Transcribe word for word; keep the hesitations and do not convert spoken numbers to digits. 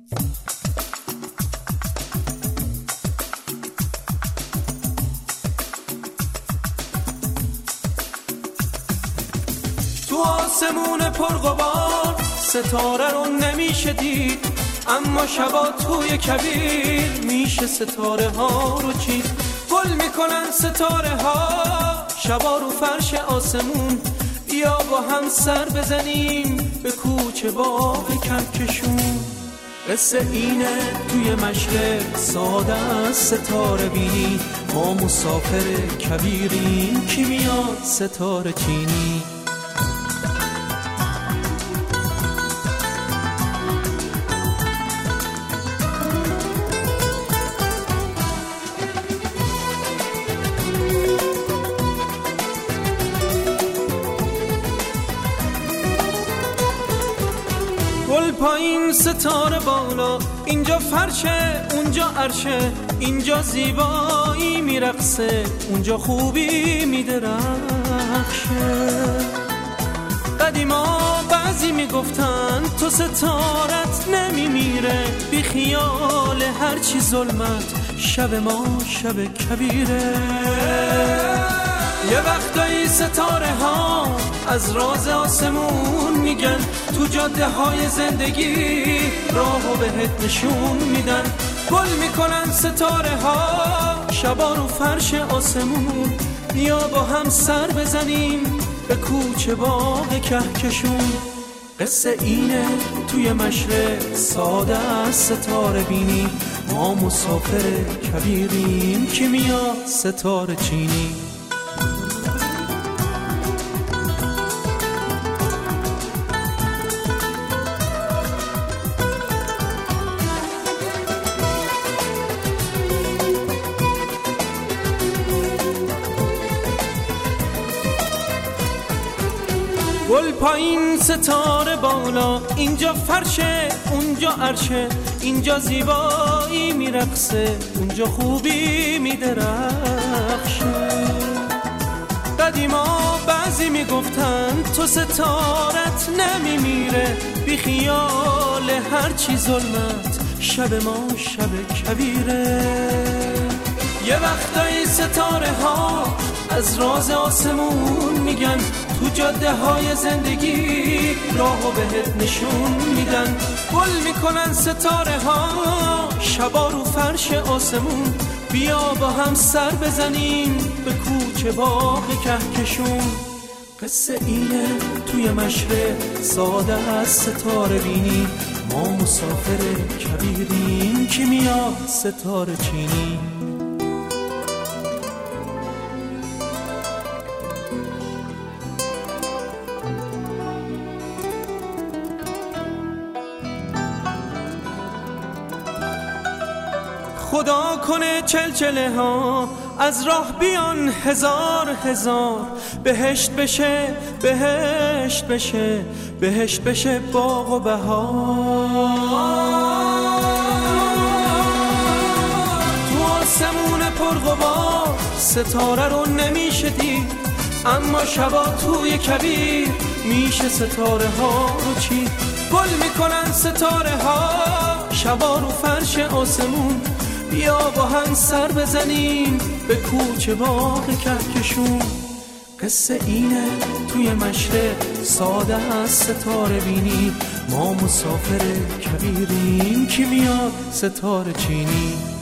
تو آسمون پرغبار ستاره رو نمیشه دید، اما شبا توی کبیر میشه ستاره ها رو چید. گل میکنن ستاره ها شبا رو فرش آسمون، بیا با هم سر بزنیم به کوچه باغ کهکشون. قصه اینه توی مشرق ساده از ستاره بینی، ما مسافر کبیریم کی میاد ستاره چینی. گل پایین ستاره بالا، اینجا فرشه اونجا عرشه، اینجا زیبایی میرقصه اونجا خوبی میدرخشه. قدیما بعضی میگفتن تو ستارت نمیمیره، بی خیال هرچی ظلمت شب ما شب کبیره. یه وقتایی ستاره ها از راز آسمون میگن، تو جاده های زندگی راهو بهت نشون میدن. گل میکنن ستاره ها شبا رو فرش آسمون، بیا با هم سر بزنیم به کوچه باغ کهکشون. قصه اینه توی مشرق ساده از ستاره بینی، ما مسافر کبیریم کی میاد ستاره چینی. گل پایین ستاره بالا، اینجا فرشه اونجا عرشه، اینجا زیبایی میرقصه اونجا خوبی میدرخشه. قدیما بعضی میگفتن تو ستارت نمیمیره، بی خیال هرچی ظلمت شب ما شب کبیره. یه وقتایی ستاره ها از راز آسمون میگن، تو جاده های زندگی راهو بهت نشون میدن. گل میکنن ستاره ها شبا رو فرش آسمون، بیا با هم سر بزنیم به کوچه باغ کهکشون. قصه اینه توی مشرق ساده از ستاره بینی، ما مسافر کبیریم کی میاد ستاره چینی. خدا کنه چلچله ها از راه بیان هزار هزار، بهشت بشه بهشت بشه بهشت بشه باغ و بهار. تو آسمون پرغبار ستاره رو نمیشه دید، اما شبا توی کبیر میشه ستاره ها رو چید. گل میکنن ستاره ها شبا رو فرش آسمون، بیا با هم سر بزنیم به کوچه باغ کهکشون. قصه اینه توی مشرق ساده از ستاره بینی، ما مسافر کبیریم کی میاد ستاره چینی.